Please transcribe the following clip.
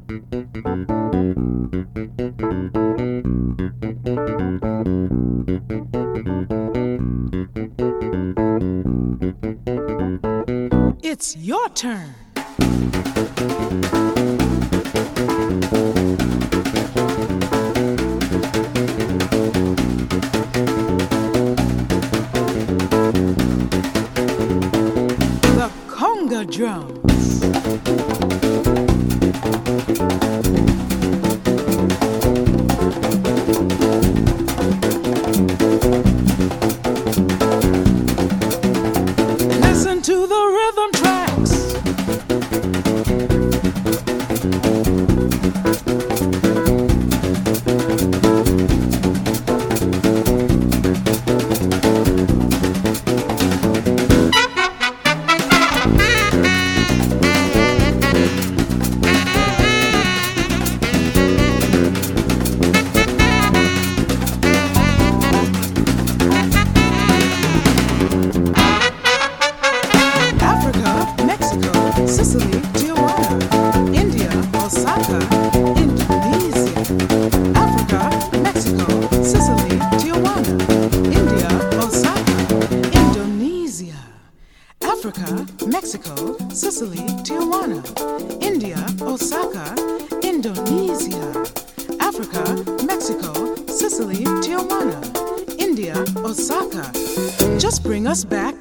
It's your turn. The conga drums. Listen to the rhythm tracks. Sicily, Tijuana, India, Osaka, Indonesia. Africa, Mexico, Sicily, Tijuana, India, Osaka, Indonesia. Africa, Mexico, Sicily, Tijuana, India, Osaka, Indonesia. Africa, Mexico, Sicily, Tijuana, India, Osaka. Just bring us back